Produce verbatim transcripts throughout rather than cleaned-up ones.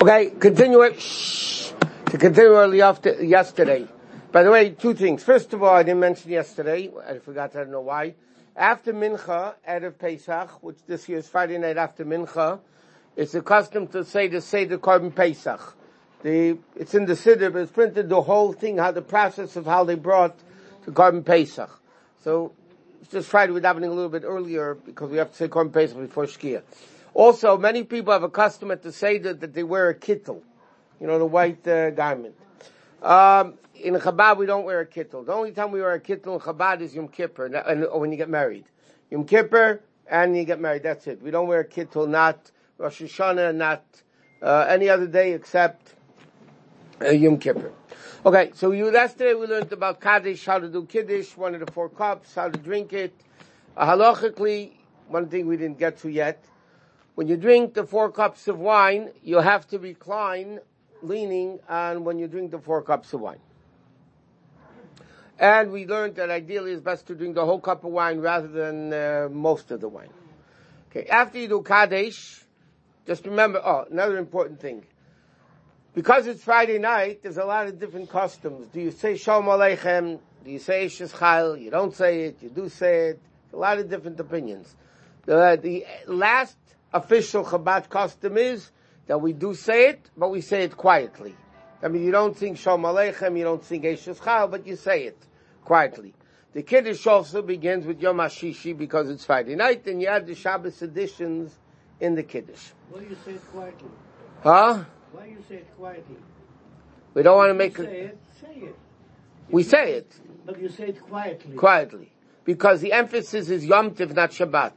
Okay, continue it. Shh. To continue early after yesterday. By the way, two things. First of all, I didn't mention yesterday. I forgot. I don't know why. After Mincha, Erev Pesach, which this year is Friday night after Mincha, it's a custom to say the Seder Korban Pesach. The it's in the Siddur, but it's printed the whole thing, how the process of how they brought the Korban Pesach. So it's just Friday. We're davening a little bit earlier because we have to say Korban Pesach before Shkia. Also, many people have a custom at the Seder that they wear a kittel, you know, the white uh, garment. Um, in Chabad, we don't wear a kittel. The only time we wear a kittel in Chabad is Yom Kippur, and, or when you get married. Yom Kippur, and you get married, that's it. We don't wear a kittel, not Rosh Hashanah, not uh, any other day except uh, Yom Kippur. Okay, so you, yesterday we learned about Kaddish, how to do Kiddush, one of the four cups, how to drink it. Uh, halachically, one thing we didn't get to yet, when you drink the four cups of wine, you have to recline, leaning on when you drink the four cups of wine. And we learned that ideally it's best to drink the whole cup of wine rather than uh, most of the wine. Okay, after you do Kaddish, just remember, oh, another important thing. Because it's Friday night, there's a lot of different customs. Do you say Shalom Aleichem? Do you say Eshes Chayil? You don't say it, you do say it. A lot of different opinions. The, the last official Chabad custom is that we do say it, but we say it quietly. I mean, you don't sing Shalom Aleichem, you don't sing Eshes Chayil, but you say it quietly. The Kiddush also begins with Yom HaShishi because it's Friday night, and you add the Shabbos additions in the Kiddush. Why do you say it quietly? Huh? Why do you say it quietly? We don't want to make say it... it, say it. We say it. But you say it quietly. Quietly. Because the emphasis is Yom Tiv, not Shabbat.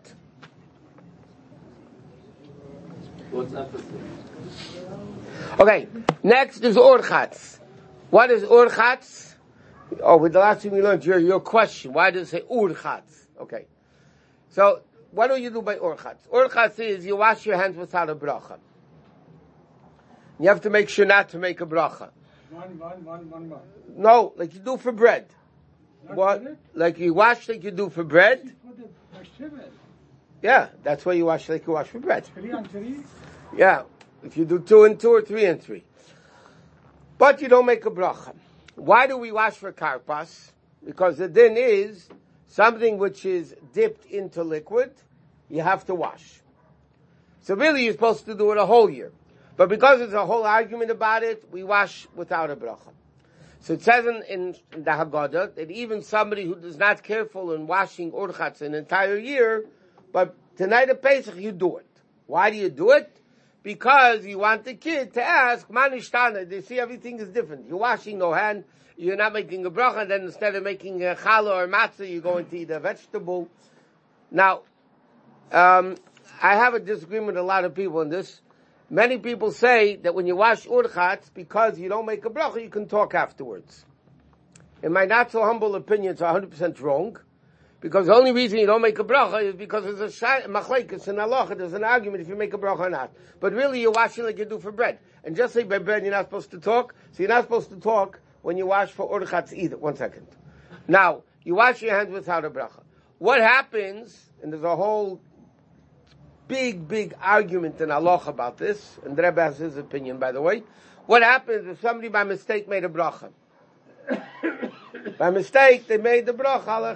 What's emphasis? Okay, next is Urchatz. What is Urchatz? Oh, with the last thing we learned, your, your question. Why does it say Urchatz? Okay. So, what do you do by Urchatz? Urchatz is you wash your hands without a bracha. You have to make sure not to make a bracha. One, one, one, one, one. No, like you do for bread. Not What? for it? Like you wash like you do for bread? For the festival. Yeah, that's why you wash like you wash for bread. Three and three. Yeah, if you do two and two or three and three. But you don't make a bracha. Why do we wash for karpas? Because the din is something which is dipped into liquid, you have to wash. So really you're supposed to do it a whole year. But because there's a whole argument about it, we wash without a bracha. So it says in, in, in the Haggadah that even somebody who is not careful in washing urchatz an entire year, but tonight at Pesach you do it. Why do you do it? Because you want the kid to ask, Manishtana, they see everything is different. You're washing no hand, you're not making a bracha, then instead of making a challah or matzah, you're going to eat a vegetable. Now, um, I have a disagreement with a lot of people on this. Many people say that when you wash urchatz, because you don't make a bracha, you can talk afterwards. In my not so humble opinion, it's one hundred percent wrong. Because the only reason you don't make a bracha is because there's a shay, machlekes in halacha, there's an argument if you make a bracha or not. But really you're washing like you do for bread. And just like by bread you're not supposed to talk, so you're not supposed to talk when you wash for urchatz either. One second. Now, you wash your hands without a bracha. What happens, and there's a whole big, big argument in halacha about this, and the Rebbe has his opinion by the way. What happens if somebody by mistake made a bracha? By mistake, they made the bracha.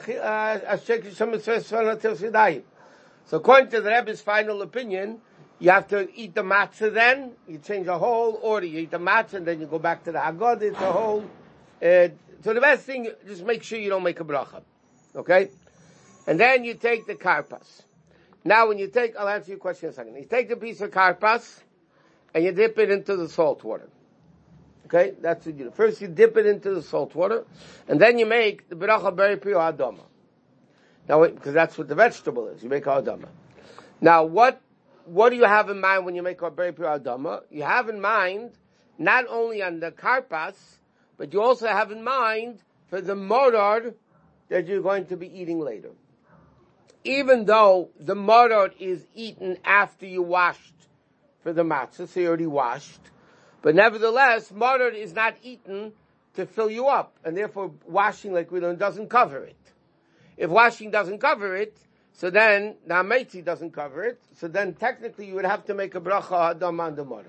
So according to the Rebbe's final opinion, you have to eat the matzah then, you change the whole order. You eat the matzah and then you go back to the Haggadah, it's a whole... Uh, so the best thing, just make sure you don't make a bracha. Okay? And then you take the karpas. Now when you take, I'll answer your question in a second. You take the piece of karpas and you dip it into the salt water. Okay, that's what you do. First you dip it into the salt water, and then you make the beracha beri pri adama. Now, wait, because that's what the vegetable is. You make adama. Now, what what do you have in mind when you make a beri pri adama? You have in mind not only on the karpas, but you also have in mind for the morad that you're going to be eating later. Even though the morad is eaten after you washed for the matzah, so you already washed. But nevertheless, morad is not eaten to fill you up, and therefore washing, like we learned, doesn't cover it. If washing doesn't cover it, so then the hametzi doesn't cover it. So then technically you would have to make a bracha adam on the morad.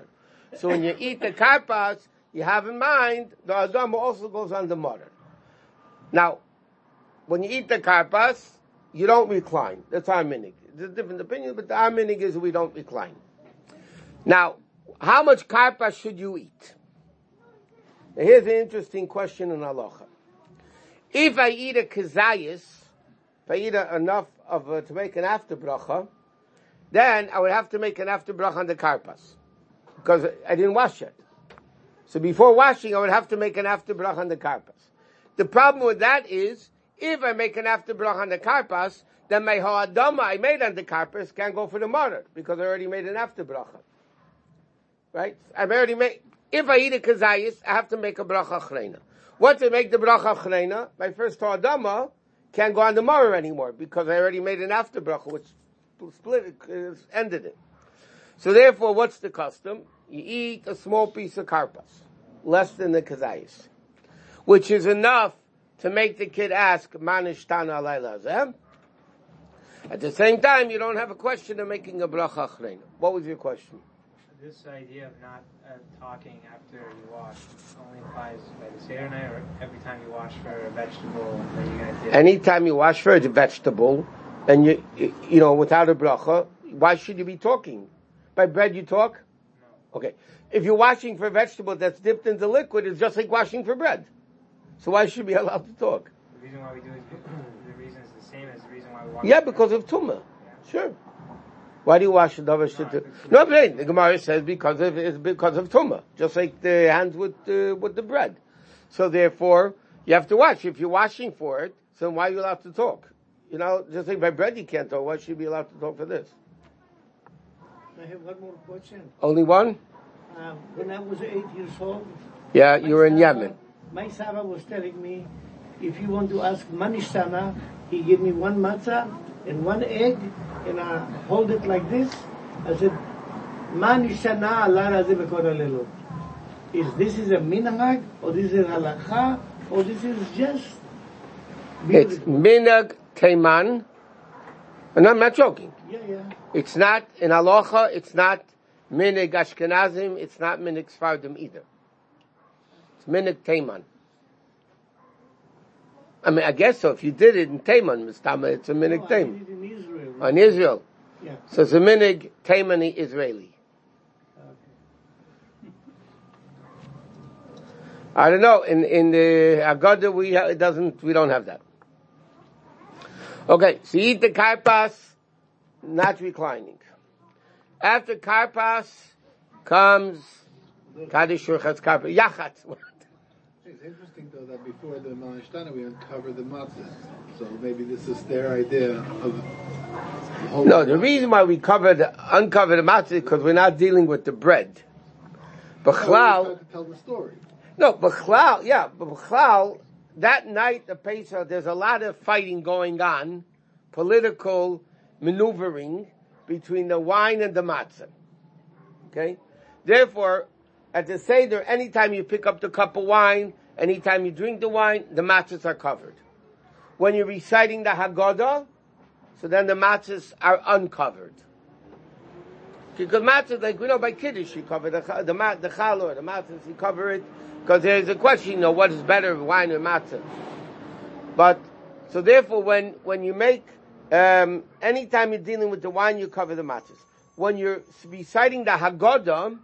So when you eat the karpas, you have in mind the adama also goes on the mother. Now, when you eat the karpas, you don't recline. That's our minig. There's a different opinion, but our minig is we don't recline. Now, how much karpas should you eat? Now, here's an interesting question in halacha. If I eat a kazayis, if I eat a, enough of uh, to make an after bracha, then I would have to make an after bracha on the karpas because I didn't wash it. So before washing, I would have to make an after bracha on the karpas. The problem with that is, if I make an after bracha on the karpas, then my ha'adama I made on the karpas can't go for the mother because I already made an after bracha. Right? I've already made. If I eat a kazayis, I have to make a bracha chreina. Once I make the bracha chreina, my first ha'adama can't go on the mother anymore because I already made an after bracha, which split it, ended it. So therefore, what's the custom? You eat a small piece of karpas, less than the kazayis, which is enough to make the kid ask, Manishtana alayla hazeh. At the same time, you don't have a question of making a bracha chreina. What was your question? This idea of not uh, talking after you wash only applies by the Seder night, or every time you wash for a vegetable that you're going to do? Anytime you wash for a vegetable, and you, you know, without a bracha, why should you be talking? By bread you talk? No. Okay. If you're washing for a vegetable that's dipped into liquid, it's just like washing for bread. So why should you be allowed to talk? The reason why we do it, the reason is the same as the reason why we wash. Yeah, because of tumah. Yeah. Sure. Why do you wash the davar shit? No, I'm saying the Gemara says because of it's because of tumah, just like the hands with uh, with the bread. So therefore, you have to wash. If you're washing for it, so why are you allowed to talk? You know, just like by bread you can't talk. Why should you be allowed to talk for this? I have one more question. Only one? Um, when I was eight years old, Yeah, you were in Saba, Yemen. My Saba was telling me, if you want to ask Manishtana, he gave me one matzah and one egg, and I hold it like this. I said, Manishtana Allah razeh b'kol halelut. Is this is a minhag, or this is halakha, or this is just It's minhag teiman, and I'm not joking. Yeah, yeah. It's not in halacha. It's not minhag Ashkenazim. It's not minhag Sfardim either. It's minhag teiman. I mean, I guess so. If you did it in Teiman, Mistama, it's a minhag No, I teiman. did it in Israel. Oh, in Israel. Yeah. So it's a minhag teimani Israeli. Okay. I don't know. In in the Haggadah, we ha- it doesn't. We don't have that. Okay, so you eat the karpas, not reclining. After karpas comes kaddish urchatz karpas yachatz. It's interesting though that before the Manishtana we uncover the matzah, so maybe this is their idea of the whole. No, the reason why we covered uncover the matzah is because we're not dealing with the bread. No, B'chlal, we to tell the story. no, b'chlal, yeah, but b'chlal, that night, the Pesach, there's a lot of fighting going on, political maneuvering between the wine and the matzah. Okay? Therefore, at the Seder, anytime you pick up the cup of wine, anytime you drink the wine, the matzahs are covered. When you're reciting the Haggadah, so then the matzahs are uncovered. Because matzahs, like we know by Kiddush, you cover the the, the, the challah, the matzahs, you cover it, because there's a question, you know, what is better, wine or matzah? But, so therefore, when, when you make, um, anytime you're dealing with the wine, you cover the matzahs. When you're reciting the Haggadah,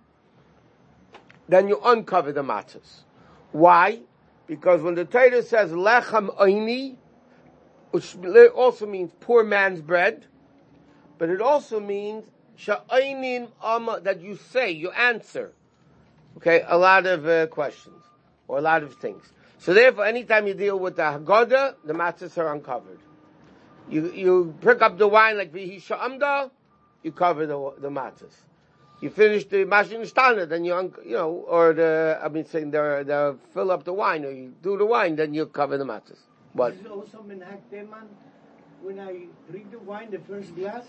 then you uncover the matzahs. Why? Because when the Torah says lechem oini, which also means poor man's bread, but it also means sha'oinin ama, that you say, you answer. Okay, a lot of uh, questions, or a lot of things. So therefore, anytime you deal with the Haggadah, the matzahs are uncovered. You you pick up the wine like Vihi Sha'amda, you cover the the matzahs. You finish the Mashin Shtana, then you, un- you know, or the, I mean, saying the, the, fill up the wine, or you do the wine, then you cover the matzahs. What? This is also minhag teman. When I drink the wine, the first glass,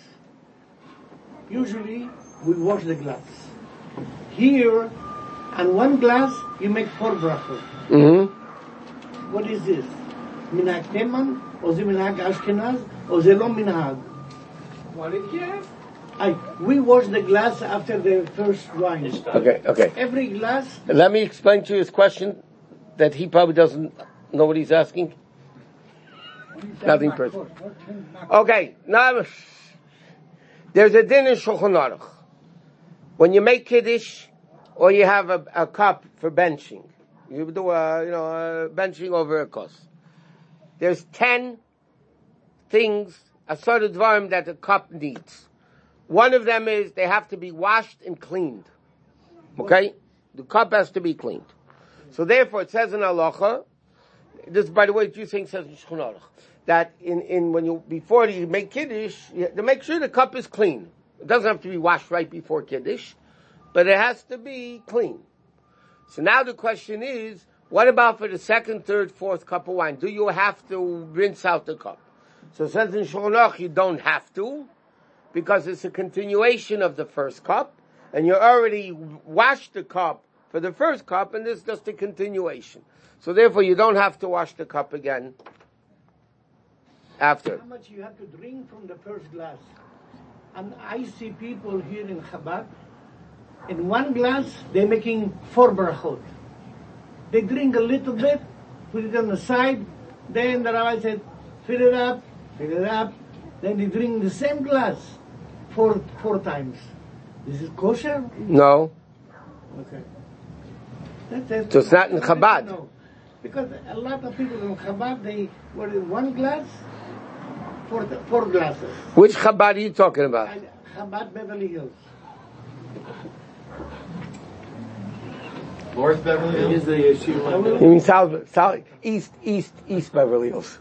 usually we wash the glass. Here, on one glass, you make four brachot. Mm-hmm. What is this? Minhag teman, or the minhag Ashkenaz, or the lo minhag? What did you have? I, we wash the glass after the first wine. Okay, okay. Every glass. Let me explain to you his question that he probably doesn't know what he's asking. Nothing personal. Okay, now there's a din in Shulchan Aruch. When you make kiddush, or you have a, a cup for benching, you do a, you know, a benching over a kos. There's ten things, a sort of dvarim that the cup needs. One of them is they have to be washed and cleaned. Okay? The cup has to be cleaned. So therefore it says in halacha, this by the way, what you think says in Shulchan Aruch, that in, in when you, before you make kiddush, you have to make sure the cup is clean. It doesn't have to be washed right before kiddush, but it has to be clean. So now the question is, what about for the second, third, fourth cup of wine? Do you have to rinse out the cup? So it says in Shulchan Aruch you don't have to, because it's a continuation of the first cup, and you already washed the cup for the first cup, and this is just a continuation. So therefore you don't have to wash the cup again after. How much you have to drink from the first glass? And I see people here in Chabad, in one glass, they're making four brachot. They drink a little bit, put it on the side, then the rabbi said, fill it up, fill it up, then they drink the same glass four, four times. This is kosher? No. Okay. That's it. So it's not in Chabad. No. Because a lot of people in Chabad, they were in one glass, four, four glasses. Which Chabad are you talking about? And Chabad Beverly Hills. North Beverly Hills? Is the yeshiva? You mean South, South, East, East, East Beverly Hills.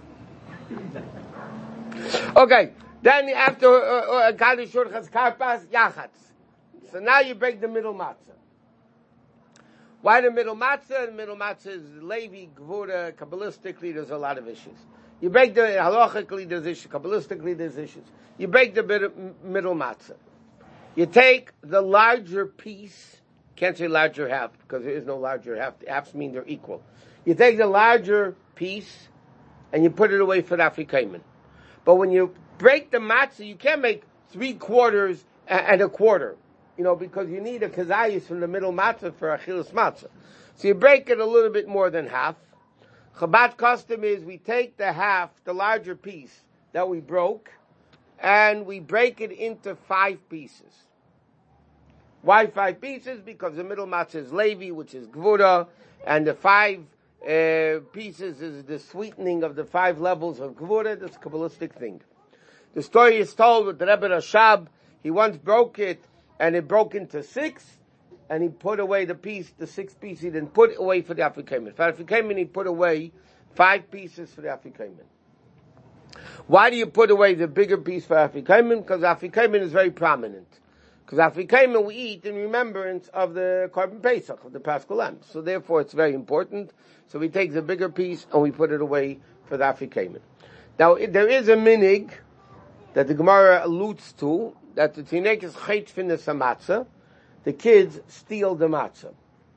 Okay, then after Kaddish Shurchas Karpas, Yachatz. So now you break the middle matzah. Why the middle matzah? The middle matzah is Levi, Gvura, Kabbalistically, there's a lot of issues. You break the, halachically there's issues, Kabbalistically there's issues. You break the middle, middle matzah. You take the larger piece, can't say larger half, because there is no larger half, halves mean they're equal. You take the larger piece, and you put it away for the Afrikamen. But when you break the matzah, you can't make three quarters and a quarter. You know, because you need a kazayis from the middle matzah for achilas matzah. So you break it a little bit more than half. Chabad custom is we take the half, the larger piece that we broke, and we break it into five pieces. Why five pieces? Because the middle matzah is Levi, which is Gvura, and the five uh, pieces is the sweetening of the five levels of Gvura. That's a Kabbalistic thing. The story is told with the Rebbe Rashab. He once broke it, and it broke into six, and he put away the piece, the sixth piece, he didn't put away for the Afrikamen. For Afrikamen, he put away five pieces for the Afrikamen. Why do you put away the bigger piece for Afrikamen? Because Afrikamen is very prominent. Because Afrikamen we eat in remembrance of the Korban Pesach, of the Paschal Lamb. So therefore it's very important. So we take the bigger piece and we put it away for the Afrikamen. Now there is a minig that the Gemara alludes to, that the Tinek is chait finis matzah, the kids steal the matzah.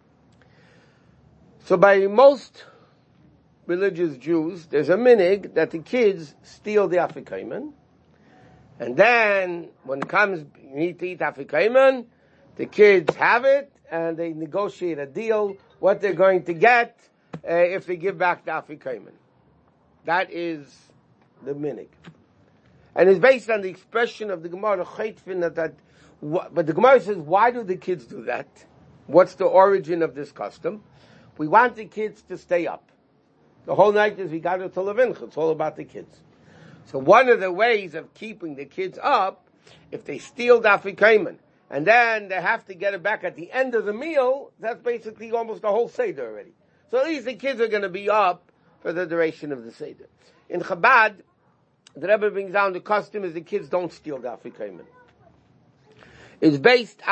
So by most religious Jews, there's a minig that the kids steal the Afrikamen, and then when it comes, you need to eat Afrikamen, the kids have it, and they negotiate a deal, what they're going to get uh, if they give back the Afrikamen. That is the minig. And it's based on the expression of the Gemara, that, that, but the Gemara says, why do the kids do that? What's the origin of this custom? We want the kids to stay up. The whole night is we got to Levincha. It's all about the kids. So one of the ways of keeping the kids up, if they steal the Afrikamen, and then they have to get it back at the end of the meal, that's basically almost the whole Seder already. So at least the kids are going to be up for the duration of the Seder. In Chabad, the Rebbe brings down the custom is the kids don't steal the Afrikamen. It's based